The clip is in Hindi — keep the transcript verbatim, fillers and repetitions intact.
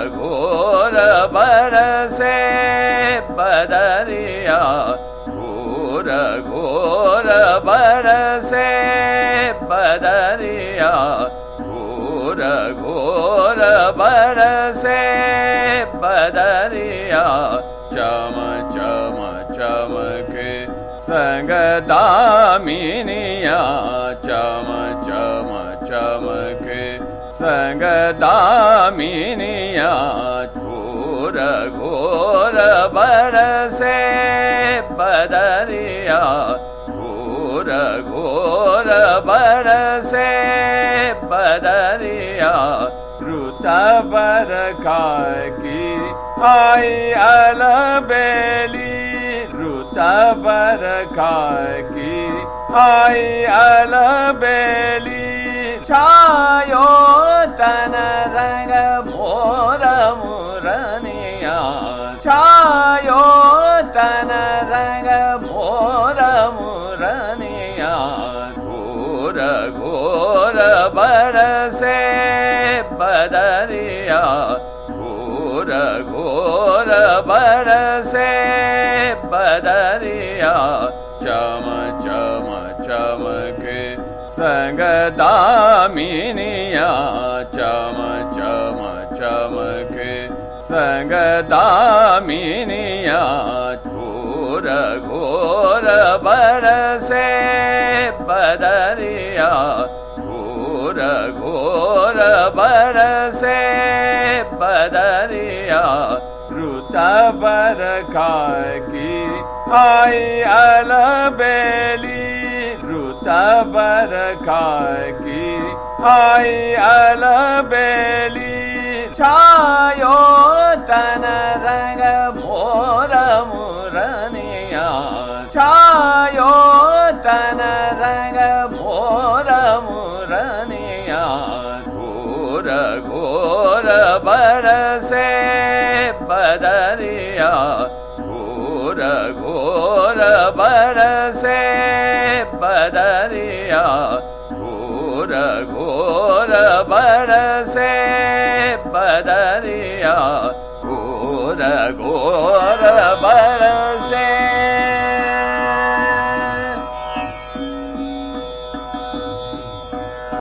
घोर बरसे बदरिया, घोर घोर बरसे बदरिया, घोर घोर बरसे बदरिया। चम चम चमके संग दामिनिया, चम चम चमके संग दामिनिया, घोर घोर बरसे बदरिया, घोर घोर बरसे बदरिया। रुता बरखा की आई अलबेली, रुता बरखा की आई अलबेली। छायो तन रंग मोर मुरनिया, छायो तन रंग मोर मुरनिया, घोर घोर बरसे बदरिया, घोर घोर बरसे बदरिया। चम चम चमके संग दामिनिया, चम चम चमके संग दामिनिया, घोर घोर बरसे बदरिया, घोर घोर बरसे बदरिया। रुता बरखा की आई अलबेली, रुता बरखा की आई अलबेली। छायो तन रंग मोर मुरनिया, छायो तन रंग मोर मुरनिया, घोर घोर बरसे बदरिया, घोर घोर बरसे बदरिया, घोर घोर बरसे बदरिया, घोर घोर बर